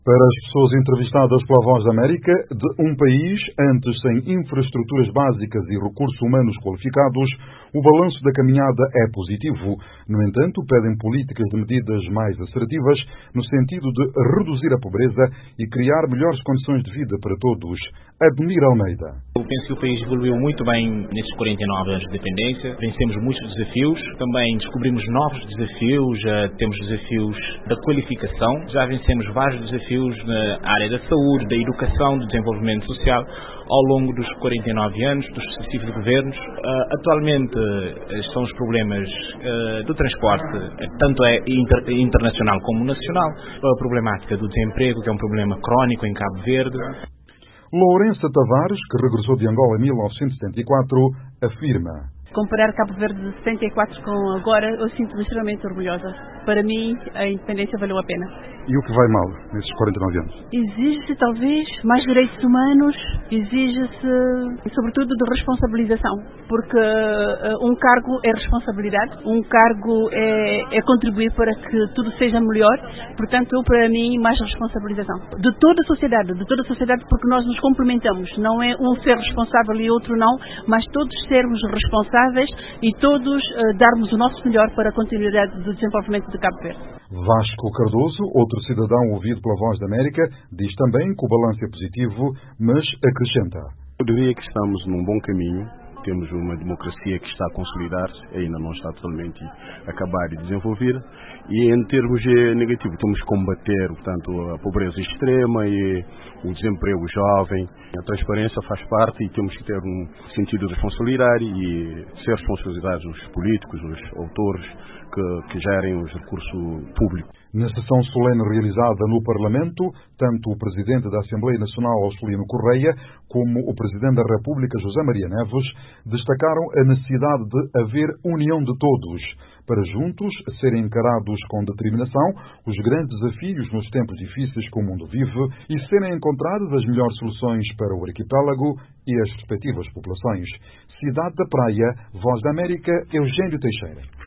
Para as pessoas entrevistadas pela Voz da América, de um país antes sem infraestruturas básicas e recursos humanos qualificados, o balanço da caminhada é positivo. No entanto, pedem políticas de medidas mais assertivas no sentido de reduzir a pobreza e criar melhores condições de vida para todos. Admir Almeida. Eu penso que o país evoluiu muito bem nesses 49 anos de independência. Vencemos muitos desafios, também descobrimos novos desafios, temos desafios da qualificação, já vencemos vários desafios na área da saúde, da educação, do desenvolvimento social ao longo dos 49 anos dos sucessivos governos. Atualmente são os problemas do transporte, tanto internacional como nacional, a problemática do desemprego, que é um problema crónico em Cabo Verde. Lourença Tavares, que regressou de Angola em 1974, afirma: comparar Cabo Verde de 74 com agora, eu sinto-me extremamente orgulhosa. Para mim, a independência valeu a pena. E o que vai mal nesses 49 anos? Exige-se, talvez, mais direitos humanos, exige-se, sobretudo, de responsabilização, porque um cargo é responsabilidade, um cargo é contribuir para que tudo seja melhor, portanto, para mim, mais responsabilização. De toda a sociedade, porque nós nos complementamos, não é um ser responsável e outro não, mas todos sermos responsáveis e todos darmos o nosso melhor para a continuidade do desenvolvimento de Cabo Verde. Vasco Cardoso, outro cidadão ouvido pela Voz da América, diz também que o balanço é positivo, mas acrescenta: eu diria que estamos num bom caminho. Temos uma democracia que está a consolidar-se, ainda não está totalmente a acabar e desenvolver. E em termos negativos, temos que combater, portanto, a pobreza extrema e o desemprego jovem. A transparência faz parte e temos que ter um sentido de responsabilidade e ser responsabilizados os políticos, os autores que gerem os recursos públicos. Na sessão solene realizada no Parlamento, tanto o Presidente da Assembleia Nacional, Auscelino Correia, como o Presidente da República, José Maria Neves, destacaram a necessidade de haver união de todos, para juntos serem encarados com determinação os grandes desafios nos tempos difíceis que o mundo vive e serem encontradas as melhores soluções para o arquipélago e as respectivas populações. Cidade da Praia, Voz da América, Eugênio Teixeira.